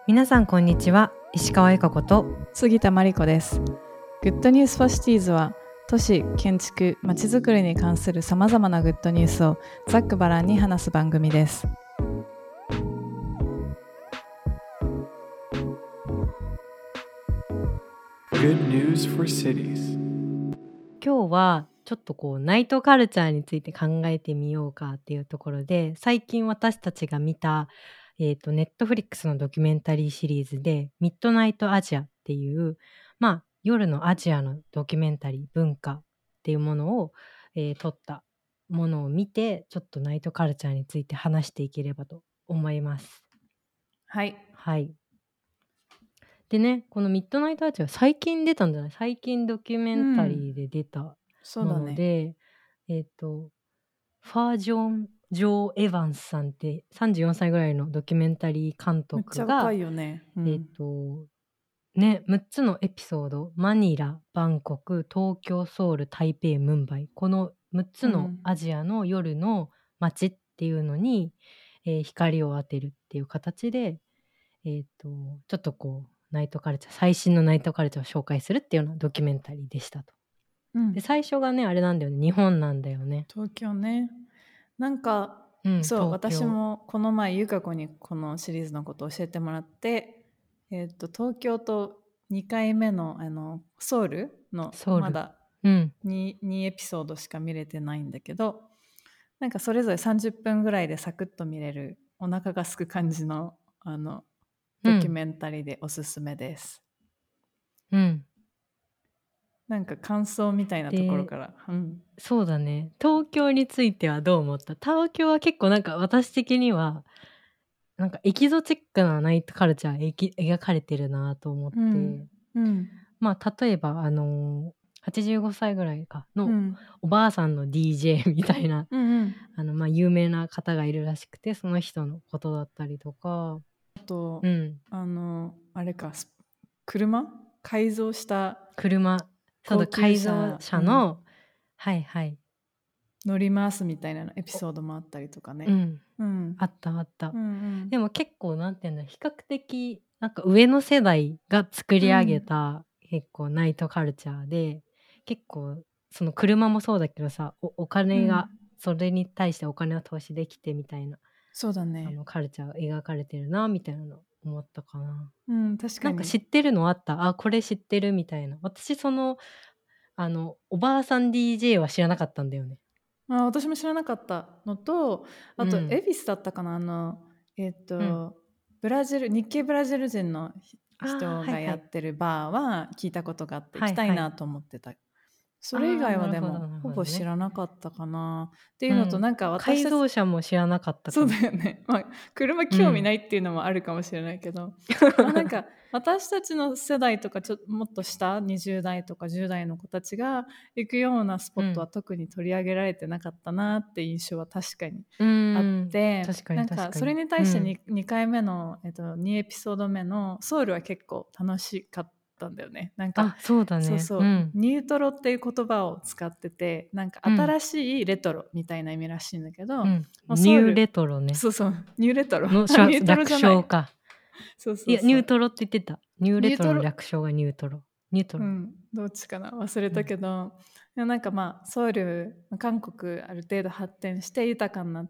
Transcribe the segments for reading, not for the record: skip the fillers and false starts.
皆さんこんにちは。石川恵香子と杉田真理子です。グッドニュースファシティーズは都市、建築、まちづくりに関するさまざまなグッドニュースをざっくばらんに話す番組です。 Good news for cities. 今日はちょっとナイトカルチャーについて考えてみようかっていうところで、最近私たちが見たネットフリックスのドキュメンタリーシリーズでミッドナイトアジアっていう夜のアジアのドキュメンタリー文化っていうものを、撮ったものを見て、ちょっとナイトカルチャーについて話していければと思います。 はい。 はい。でね、このミッドナイトアーチは最近出たんじゃない？最近ドキュメンタリーで出たもそうだね。 ので、ファージョン・ジョー・エヴァンスさんって34歳ぐらいのドキュメンタリー監めっち督が、 ゃ若いよね。 6つのエピソード、マニラ、バンコク、東京、ソウル、台北、ムンバイ、この6つのアジアの夜の街っていうのに、光を当てるっていう形で、ちょっとナイトカルチャー、最新のナイトカルチャーを紹介するっていうようなドキュメンタリーでしたと。で、最初がね、あれなんだよね、日本なんだよね。 東京ね。なんか、そう、 東私京。 もこの前ゆか子にこのシリーズのことを教えてもらって、東京と2回目のソウルのソウル。 まだ2エピソードしか見れてないんだけど、なんかそれぞれ30分ぐらいでサクッと見れるお腹がすく感じのドキュメンタリーでおすすめです。なんか感想みたいなところから。 そうだね。東京についてはどう思った？東京は結構なんか私的にはなんかエキゾチックなナイトカルチャー描かれてるなと思って、例えば85歳ぐらいかのおばあさんの DJ みたいな、有名な方がいるらしくて、その人のことだったりとか、 あと、あれか、車改造したそうだ、改造車の、 乗り回すみたいなエピソードもあったりとかね。 あった。でも結構なんていうんだ、比較的なんか上の世代が作り上げた、結構ナイトカルチャーで、結構その車もそうだけどさ、お金が、それに対してお金を投資できてみたいな、 そうだね。 カルチャーが描かれてるなみたいなの思ったかな。 確かに。 なんか知ってるのあった？これ知ってるみたいな。私おばあさん DJ は知らなかったんだよね。 私も知らなかったのと、あと恵比寿だったかな、ブラジル、日系ブラジル人の人がやってるバーは聞いたことがあって行きたいなと思ってた。それ以外はでもほぼ知らなかったかなっていうのと、なんか私改造車も知らなかったかそうだよね。車興味ないっていうのもあるかもしれないけど、なんか私たちの世代とかもっと下20代とか10代の子たちが行くようなスポットは特に取り上げられてなかったなって印象は確かにあって、なんかそれに対して 2回目の、2エピソード目のソウルは結構楽しかったんだよね。なんかそうだね。 ニュートロっていう言葉を使ってて、なんか新しいレトロみたいな意味らしいんだけど、 ニューレトロね。 そうニューレトロの略称か。いや、ニュートロって言ってた。ニューレトロの略称がニュートロ。 どっちかな忘れたけど、なんかソウル、韓国ある程度発展して豊かになって、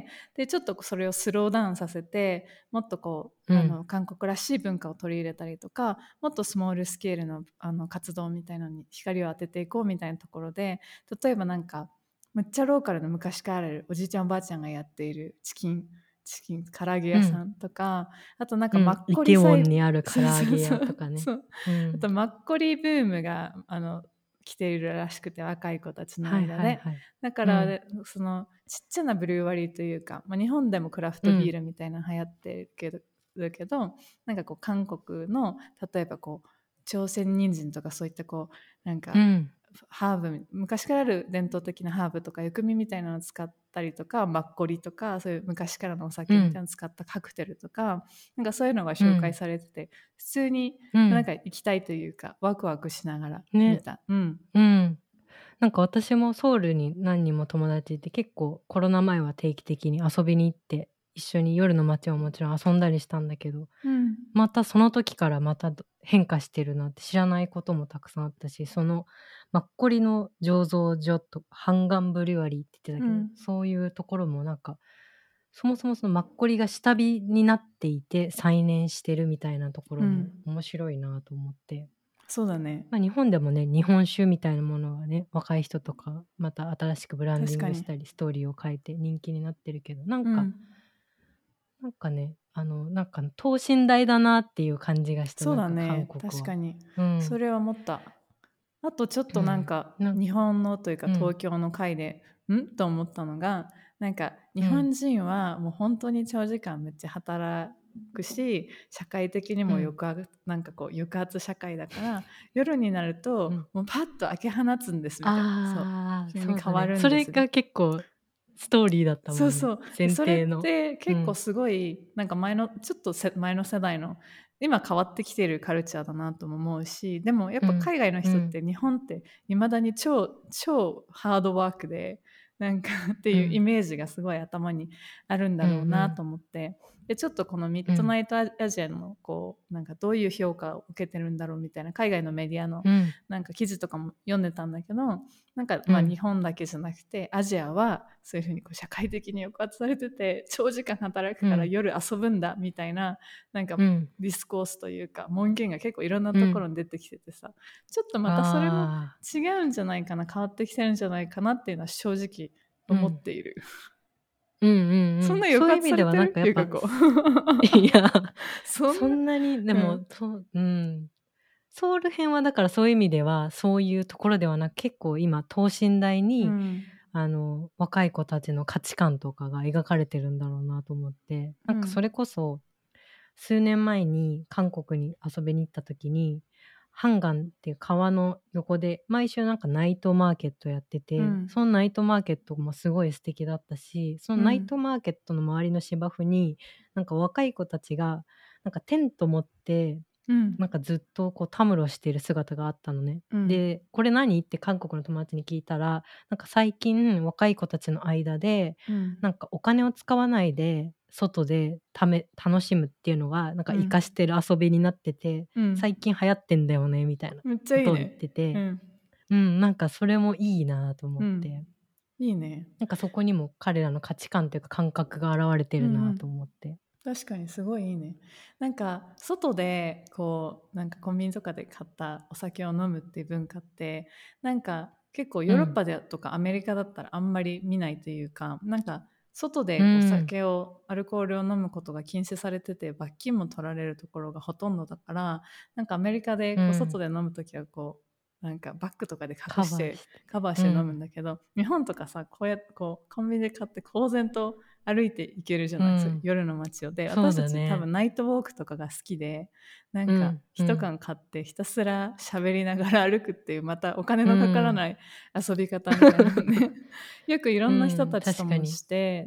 でちょっとそれをスローダウンさせて、もっと韓国らしい文化を取り入れたりとか、もっとスモールスケールの活動みたいなのに光を当てていこうみたいなところで、例えばなんかむっちゃローカルの昔からあるおじいちゃんおばあちゃんがやっているチキン唐揚げ屋さんとか、あとなんかマッコリイテウォンにある唐揚げ屋とかね。 あとマッコリブームが来ているらしくて、若い子たちの間で、だから、そのちっちゃなブルー割りというか、日本でもクラフトビールみたいなの流行ってるけど、なんか韓国の例えば朝鮮人参とかそういったなんか、ハーブ、昔からある伝統的なハーブとか薬味みたいなのを使ったりとか、マッコリとかそういう昔からのお酒みたいなのを使ったカクテルとか、なんかそういうのが紹介されてて、普通になんか行きたいというか、ワクワクしながら見た。 なんか私もソウルに何人も友達いて、結構コロナ前は定期的に遊びに行って一緒に夜の街をもちろん遊んだりしたんだけど、 うんまたその時からまた変化してるなって知らないこともたくさんあったし、そのマッコリの醸造所とハンガンブリュワリーって言ってたけど、そういうところもなんかそもそもそのマッコリが下火になっていて再燃してるみたいなところも面白いなと思って、 そうだね。 日本でもね日本酒みたいなものはね若い人とかまた新しくブランディングしたりストーリーを変えて人気になってるけど、なんかねなんか等身大だなっていう感じがした。 そうだね、 なんか韓国は確かに、 うんそれは思った。あとちょっとなんか日本のというか東京の会で、と思ったのが、なんか日本人はもう本当に長時間めっちゃ働くし、社会的にもなんかこう抑圧社会だから夜になるともうパッと開け放つんですみたいな、そう急に変わるんです、 それが結構ストーリーだったもんね。 そう前それ提のって結構すごい、なんかちょっと前の世代の今変わってきてるカルチャーだなとも思うし、でもやっぱ海外の人って日本っていまだに超ハードワークでなんかっていうイメージがすごい頭にあるんだろうなと思って、でちょっとこのミッドナイトアジアのこうなんかどういう評価を受けてるんだろうみたいな海外のメディアのなんか記事とかも読んでたんだけど、なんか日本だけじゃなくてアジアはそういうふうにこう社会的に抑圧されてて長時間働くから夜遊ぶんだみたいな、なんかディスコースというか文言が結構いろんなところに出てきててさ、ちょっとまたそれも違うんじゃないかな、変わってきてるんじゃないかなっていうのは正直思っている。そんな抑圧されてる？そういう意味ではなんかやっぱいやそんなにでも、ソウル編はだからそういう意味ではそういうところではなく、結構今等身大に、若い子たちの価値観とかが描かれてるんだろうなと思って、なんかそれこそ数年前に韓国に遊びに行った時にハンガンっていう川の横で毎週なんかナイトマーケットやってて、そのナイトマーケットもすごい素敵だったし、そのナイトマーケットの周りの芝生になんか若い子たちがなんかテント持ってなんかずっとこうたむろしている姿があったのね。でこれ何って韓国の友達に聞いたら、なんか最近若い子たちの間で、なんかお金を使わないで外で楽しむっていうのがなんか活かしてる遊びになってて、最近流行ってんだよねみたいなことを言ってて、なんかそれもいいなと思って、 いいね。 なんかそこにも彼らの価値観というか感覚が現れてるなと思って、 確かにすごいいいね。なんか外でこうなんかコンビニとかで買ったお酒を飲むっていう文化ってなんか結構ヨーロッパでとかアメリカだったらあんまり見ないというか、なんか外でお酒を、アルコールを飲むことが禁止されてて罰金も取られるところがほとんどだから、なんかアメリカでこう外で飲むときはこうなんかバッグとかで隠してカバーして飲むんだけど、日本とかさこうやってこうコンビニで買って公然と歩いていけるじゃないですか、夜の街を。で私たち多分ナイトウォークとかが好きで、なんか一缶買ってひたすら喋りながら歩くっていう、またお金のかからない遊び方みたいなのねよくいろんな人たちともして、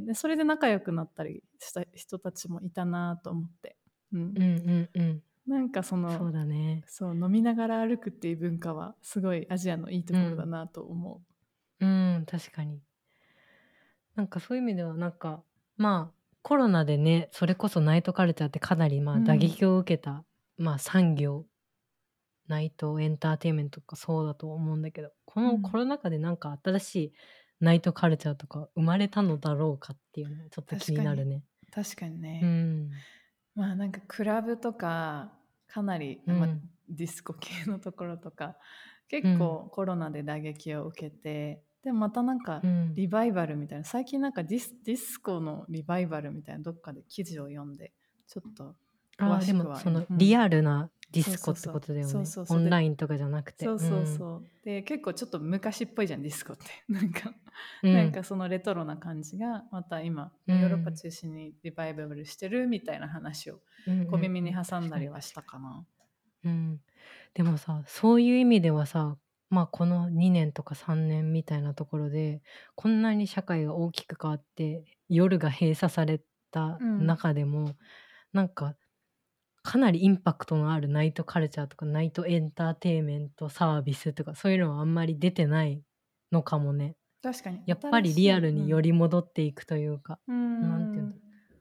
でそれで仲良くなったりした人たちもいたなと思って、なんかそうだね、そう飲みながら歩くっていう文化はすごいアジアのいいところだなと思う。 確かに。なんかそういう意味ではなんかコロナでね、それこそナイトカルチャーってかなり打撃を受けた、産業、ナイトエンターテインメントとかそうだと思うんだけど、このコロナ禍でなんか新しいナイトカルチャーとか生まれたのだろうかっていうのはちょっと気になるね。 確かにね。なんかクラブとかかなり、ディスコ系のところとか結構コロナで打撃を受けて、でもまたなんかリバイバルみたいな、最近なんかディスコのリバイバルみたいなどっかで記事を読んで、ちょっと詳しくはでもそのリアルなディスコってことだよね。オンラインとかじゃなくて。 で結構ちょっと昔っぽいじゃんディスコってなんかそのレトロな感じがまた今、ヨーロッパ中心にリバイバルしてるみたいな話を小耳に挟んだりはしたかな。 でもさ、そういう意味ではさ、この2年とか3年みたいなところでこんなに社会が大きく変わって夜が閉鎖された中でも、なんかかなりインパクトのあるナイトカルチャーとかナイトエンターテインメントサービスとかそういうのはあんまり出てないのかもね。 確かにやっぱりリアルにより戻っていくというか、なんていうんだろう。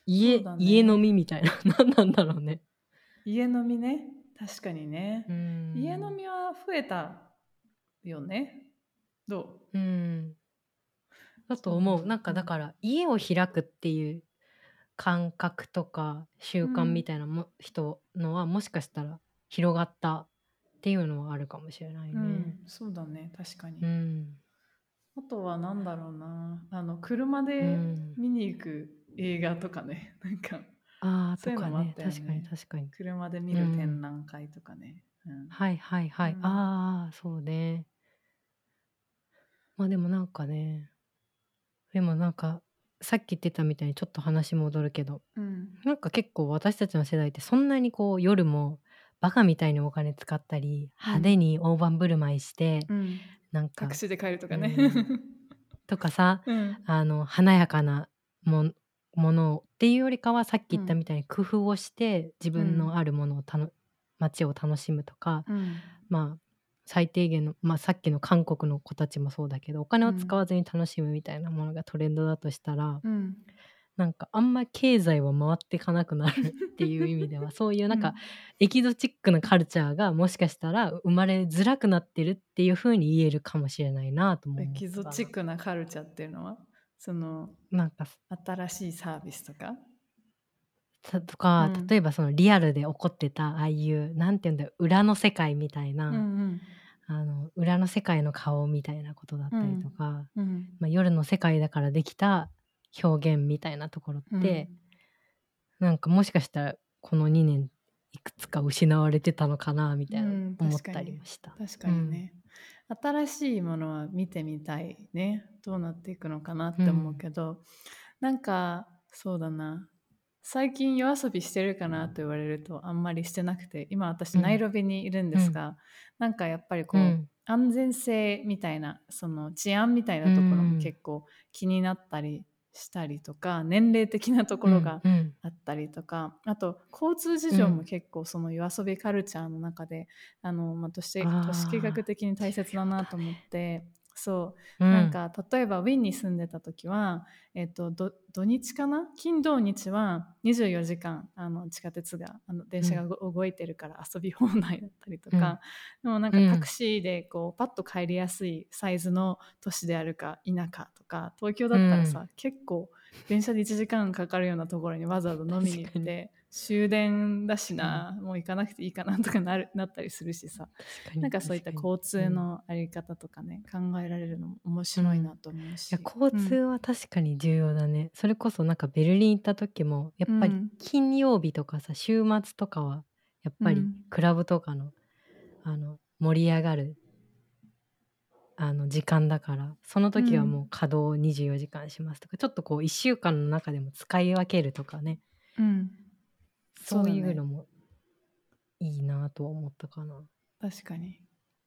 そうだ家飲みね。 みたいな。何なんだろうね。 家飲みね。確かにね。 う家飲ん。 みは増えたよね。どう？ うん。だとそう思う。 な。 なんかだから家を開くっていう感覚とか習慣みたいな人のはもしかしたら広がったっていうのはあるかもしれないね。 そうだね。確かうに。 ん。 あとは何だろうな。車うでん。 見に行く映画とかね。なんか、 ああ、 そういうのもあっとかね。 たよ確かにね。 確かに。 車で見うる展ん。 覧会とかね。 はいはいはい。ああ、そうね。まあでもなんかね。でもなんか、さっき言ってたみたいにちょっと話戻るけど、なんか結構私たちの世代ってそんなにこう夜もバカみたいにお金使ったり、派手に大盤振る舞いして、なんか、 タクシーで帰るとかね。 とかさ、華やかなものっていうよりかはさっき言ったみたいに工夫をして自分のあるものを街を楽しむとか、まあ最低限の、さっきの韓国の子たちもそうだけどお金を使わずに楽しむみたいなものがトレンドだとしたら、なんかあんま経済は回っていかなくなるっていう意味ではそういうなんかエキゾチックなカルチャーがもしかしたら生まれづらくなってるっていう風に言えるかもしれないなとも思ったかな。 エキゾチックなカルチャーっていうのはなんか新しいサービスとかとか、例えばそのリアルで起こってたああいうなんていうんだろう裏の世界みたいな、裏の世界の顔みたいなことだったりとか、夜の世界だからできた表現みたいなところって、なんかもしかしたらこの2年いくつか失われてたのかなみたいな思ったりもした。 確かにね、新しいものは見てみたいね。どうなっていくのかなって思うけど、なんかそうだな、最近夜遊びしてるかなと言われるとあんまりしてなくて、今私ナイロビにいるんですが、なんかやっぱりこう、安全性みたいなその治安みたいなところも結構気になったりしたりとか、年齢的なところがあったりとか、あと交通事情も結構その夜遊びカルチャーの中で都市計画的に大切だなと思って、そうなんか例えばウィーンに住んでた時は、土日かな、金土日は24時間地下鉄が電車が動いてるから遊び放題だったりとか、でもなんかタクシーでこうパッと帰りやすいサイズの都市であるか否かとか、東京だったらさ、結構電車で1時間かかるようなところにわざわざ飲みに行って終電だしな、もう行かなくていいかなとかなったりするしさ、なんかそういった交通のあり方とかね、考えられるのも面白いなと思うし、 いや交通は確かに重要だね。それこそなんかベルリン行った時もやっぱり金曜日とかさ、週末とかはやっぱりクラブとかの盛り上がる時間だから、その時はもう稼働24時間しますとか、ちょっとこう1週間の中でも使い分けるとかね、そういうのもいいなとは思ったかな。 確かに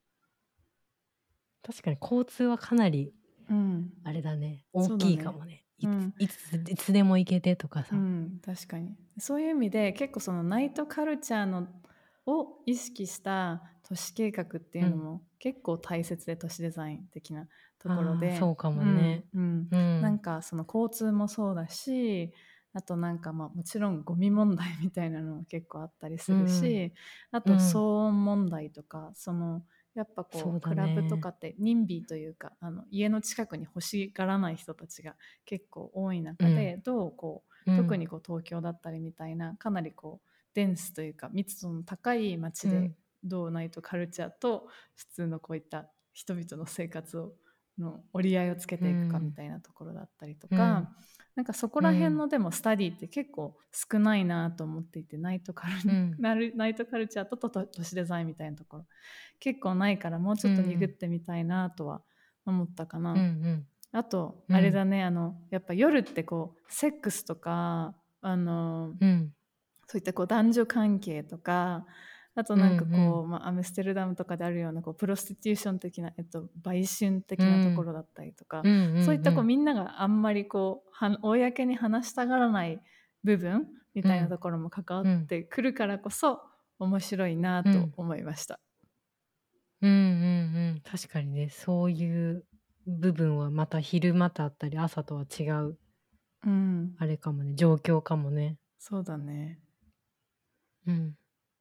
交通はかなりあれだね、大きいかもね。いつでも行けてとかさ、 確かにそういう意味で結構そのナイトカルチャーを意識した都市計画っていうのも結構大切で、都市デザイン的なところで、 そうかもね、 なんかその交通もそうだし、あとなんかもちろんゴミ問題みたいなのも結構あったりするし、あと騒音問題とか、やっぱこうクラブとかってニンビーというか家の近くに欲しがらない人たちが結構多い中で、どうこう特にこう東京だったりみたいなかなりこうデンスというか密度の高い街でどうナイトカルチャーと普通のこういった人々の生活の折り合いをつけていくかみたいなところだったりとか、なんかそこら辺のでもスタディって結構少ないなと思っていて、ナイトカルチャーと都市デザインみたいなところ結構ないから、もうちょっと鈍ってみたいなとは思ったかな。あとあれだね、やっぱ夜ってこうセックスとかそういったこう男女関係とか、あとなんかこう、アムステルダムとかであるようなこうプロスティテューション的な、売春的なところだったりとか、そういったこうみんながあんまりこう公に話したがらない部分みたいなところも関わってくるからこそ面白いなと思いました。 確かにね、そういう部分はまた昼間とあったり朝とは違うあれかもね、状況かもね。 そうだね。 うん。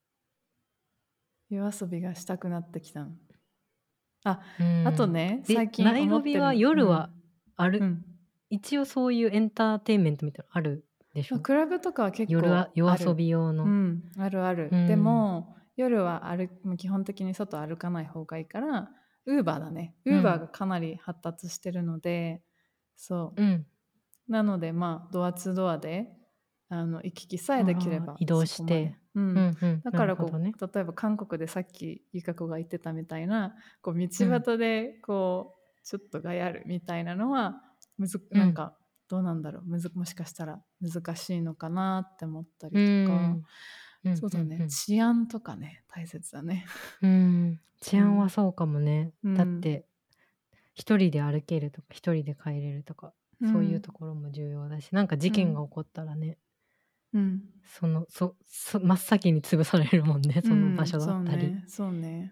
夜遊びがしたくなってきたの。あうんとね、 で最近ナイロビは夜はある、 うん一応そういうエンターテインメントみたいなのあるでしょ。 クラブとかは結構ある。 夜遊び用の。 あるある。 うんでも夜は基本的に外歩かない方がいいから、ウーバーだね。ウーバーがかなり発達してるので、そう。なのでドアツードアで行き来さえできれば移動して、 だからね、 例えば韓国でさっきゆか子が言ってたみたいな道端でちょっとがやるみたいなのはなんかどうなんだろう、もしかしたら難しいのかなって思ったりとか、そうだね、治安とかね大切だね。 治安はそうかもね、だって一人で歩けるとか一人で帰れるとか、そういうところも重要だし、なんか事件が起こったらね、真っ先に潰されるもんね、その場所だったり。 そうね。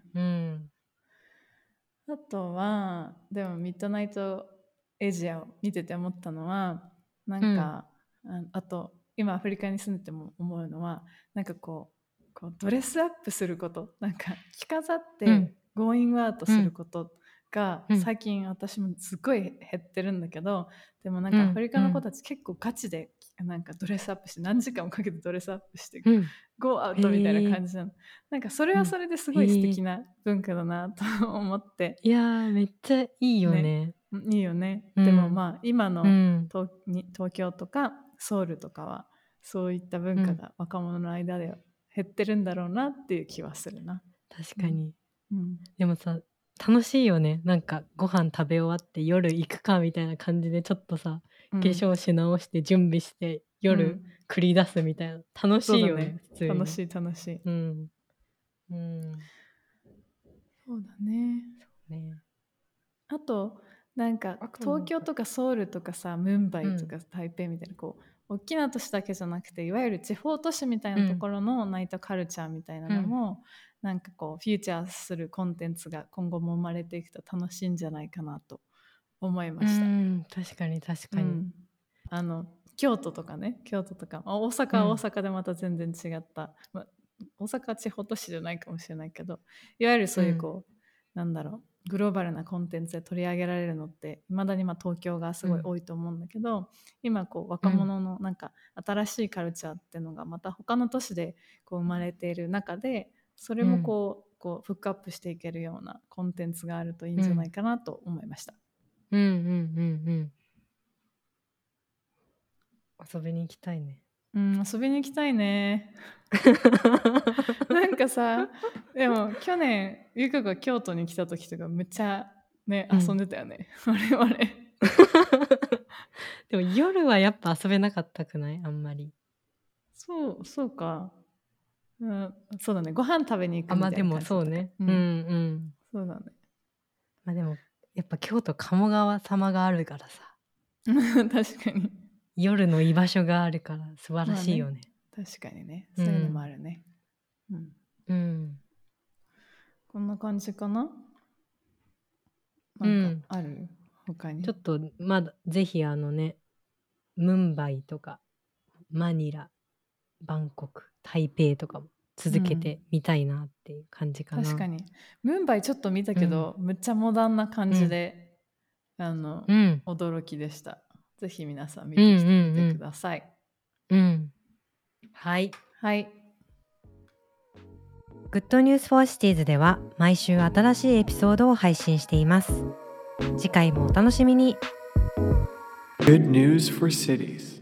あとはでもミッドナイトエジアを見てて思ったのは、なんか、あと今アフリカに住んでても思うのは、なんかこうドレスアップすること、なんか着飾ってゴーイングアウトすることが最近私もすごい減ってるんだけど、でもなんかアフリカの子たち結構ガチでなんかドレスアップして何時間もかけてドレスアップしてゴーアウトみたいな感じなの。なんかそれはそれですごい素敵な文化だなと思って。 いやーめっちゃいいよね。 いいよね。でも今の東京とかソウルとかはそういった文化が若者の間で減ってるんだろうなっていう気はするな。 確かに。でもさ、楽しいよね。なんかご飯食べ終わって夜行くかみたいな感じでちょっとさ、化粧し直して準備して夜繰り出すみたいな、楽しいよね。普通に楽しい。そうだね。あとなんか東京とかソウルとかさ、ムンバイとか台北みたいな大きな都市だけじゃなくて、いわゆる地方都市みたいなところのナイトカルチャーみたいなのも、なんかフューチャーするコンテンツが今後も生まれていくと楽しいんじゃないかなと思いました。 確かに確かに。 京都とかね、大阪は大阪でまた全然違った、大阪は地方都市じゃないかもしれないけど、いわゆるそういうなんだろう、グローバルなコンテンツで取り上げられるのっていまだに東京がすごい多いと思うんだけど、今若者のなんか新しいカルチャーっていうのがまた他の都市で生まれている中で、それもフックアップしていけるようなコンテンツがあるといいんじゃないかなと思いました。 遊びに行きたいね。 遊びに行きたいね。なんかさ、でも去年ゆかが京都に来た時とかめっちゃね遊んでたよね、我々。 でも夜はやっぱ遊べなかったくない？あんまり。 そうか。そうだね、ご飯食べに行くみたいな感じだった。 でもそうね。 そうだね。 でもやっぱ京都鴨川様があるからさ。 確かに。 夜の居場所があるから素晴らしいよね。 確かにね、そういうのもあるね。こんな感じかな。なんかある？他に。 ちょっとまだぜひムンバイとかマニラ、バンコク、台北とかも続けてみたいなっていう感じかな。 確かにムンバイちょっと見たけど、むっちゃモダンな感じで、驚きでした。ぜひ皆さん見てきてみてください。 はい。 グッドニュースフォーシティーズでは毎週新しいエピソードを配信しています。次回もお楽しみに。 Good news for cities.